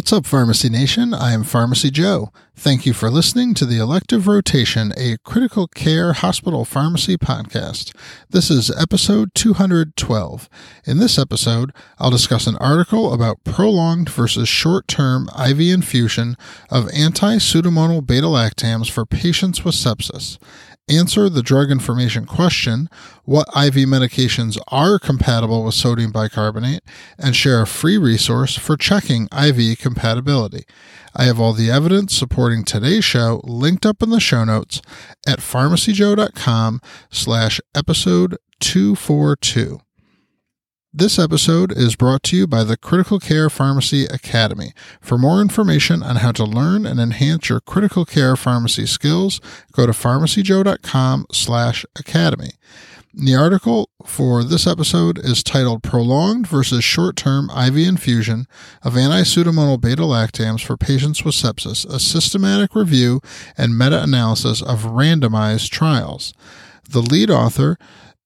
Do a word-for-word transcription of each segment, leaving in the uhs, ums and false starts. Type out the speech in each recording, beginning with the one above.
What's up, Pharmacy Nation? I am Pharmacy Joe. Thank you for listening to the Elective Rotation, a critical care hospital pharmacy podcast. This is episode two hundred twelve. In this episode, I'll discuss an article about prolonged versus short-term I V infusion of anti-pseudomonal beta-lactams for patients with sepsis. Answer the drug information question, what I V medications are compatible with sodium bicarbonate, and share a free resource for checking I V compatibility. I have all the evidence supporting today's show linked up in the show notes at pharmacyjoe.com slash episode 242. This episode is brought to you by the Critical Care Pharmacy Academy. For more information on how to learn and enhance your critical care pharmacy skills, go to pharmacyjoe.com slash academy. The article for this episode is titled Prolonged versus Short-Term I V Infusion of Anti-Pseudomonal Beta-Lactams for Patients with Sepsis, a Systematic Review and Meta-Analysis of Randomized Trials. The lead author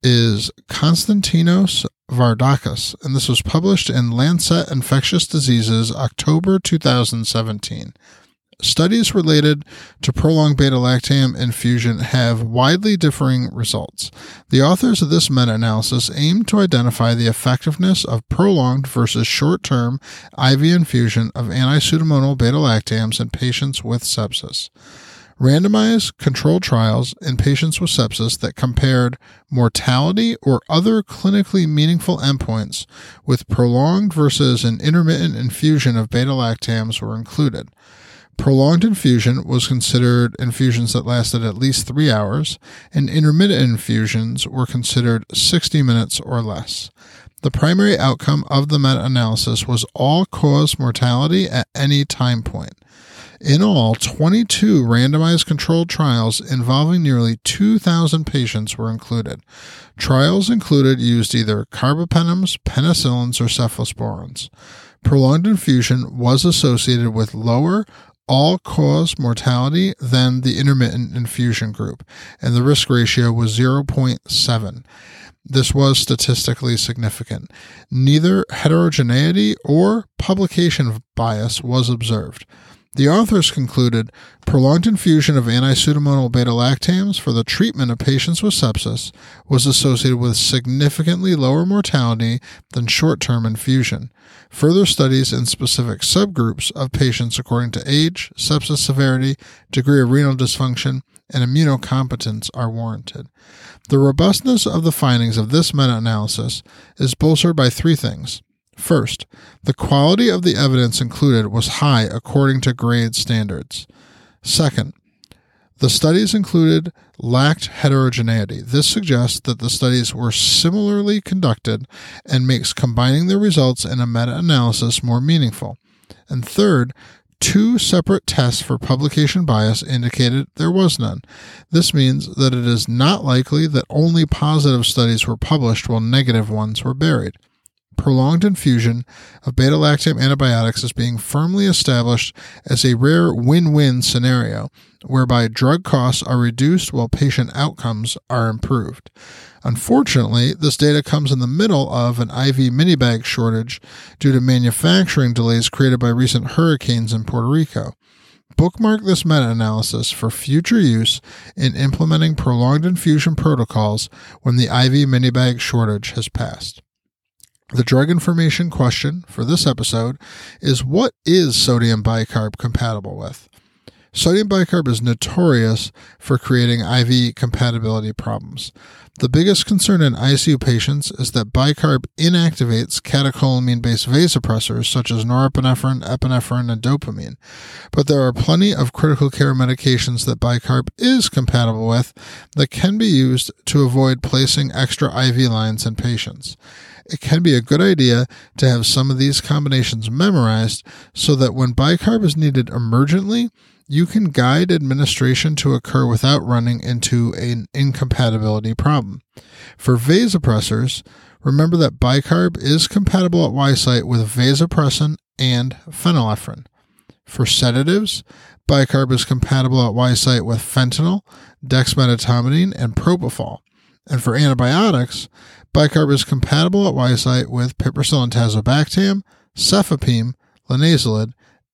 is Konstantinos Vardakis, and this was published in Lancet Infectious Diseases, October two thousand seventeen. Studies related to prolonged beta-lactam infusion have widely differing results. The authors of this meta-analysis aim to identify the effectiveness of prolonged versus short-term I V infusion of anti-pseudomonal beta-lactams in patients with sepsis. Randomized controlled trials in patients with sepsis that compared mortality or other clinically meaningful endpoints with prolonged versus an intermittent infusion of beta-lactams were included. Prolonged infusion was considered infusions that lasted at least three hours, and intermittent infusions were considered sixty minutes or less. The primary outcome of the meta-analysis was all-cause mortality at any time point. In all, twenty-two randomized controlled trials involving nearly two thousand patients were included. Trials included used either carbapenems, penicillins, or cephalosporins. Prolonged infusion was associated with lower all-cause mortality than the intermittent infusion group, and the risk ratio was zero point seven. This was statistically significant. Neither heterogeneity or publication bias was observed. The authors concluded prolonged infusion of anti-pseudomonal beta-lactams for the treatment of patients with sepsis was associated with significantly lower mortality than short-term infusion. Further studies in specific subgroups of patients according to age, sepsis severity, degree of renal dysfunction, and immunocompetence are warranted. The robustness of the findings of this meta-analysis is bolstered by three things. First, the quality of the evidence included was high according to grade standards. Second, the studies included lacked heterogeneity. This suggests that the studies were similarly conducted and makes combining the results in a meta-analysis more meaningful. And third, two separate tests for publication bias indicated there was none. This means that it is not likely that only positive studies were published while negative ones were buried. Prolonged infusion of beta-lactam antibiotics is being firmly established as a rare win-win scenario, whereby drug costs are reduced while patient outcomes are improved. Unfortunately, this data comes in the middle of an I V minibag shortage due to manufacturing delays created by recent hurricanes in Puerto Rico. Bookmark this meta-analysis for future use in implementing prolonged infusion protocols when the I V minibag shortage has passed. The drug information question for this episode is, what is sodium bicarb compatible with? Sodium bicarb is notorious for creating I V compatibility problems. The biggest concern in I C U patients is that bicarb inactivates catecholamine-based vasopressors such as norepinephrine, epinephrine, and dopamine. But there are plenty of critical care medications that bicarb is compatible with that can be used to avoid placing extra I V lines in patients. It can be a good idea to have some of these combinations memorized so that when bicarb is needed emergently, you can guide administration to occur without running into an incompatibility problem. For vasopressors, remember that bicarb is compatible at Y site with vasopressin and phenylephrine. For sedatives, bicarb is compatible at Y site with fentanyl, dexmedetomidine, and propofol. And for antibiotics, bicarb is compatible at Y site with piperacillin tazobactam, cefepime, linezolid,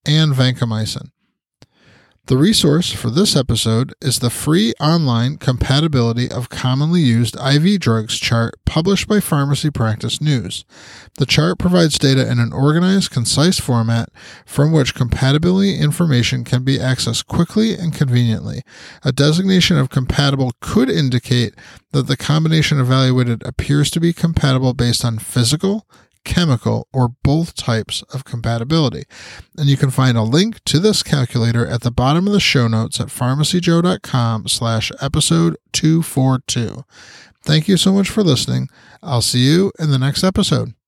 and vancomycin. The resource for this episode is the free online compatibility of commonly used I V drugs chart published by Pharmacy Practice News. The chart provides data in an organized, concise format from which compatibility information can be accessed quickly and conveniently. A designation of compatible could indicate that the combination evaluated appears to be compatible based on physical, chemical, or both types of compatibility. And you can find a link to this calculator at the bottom of the show notes at pharmacyjoe.com slash episode 242. Thank you so much for listening. I'll see you in the next episode.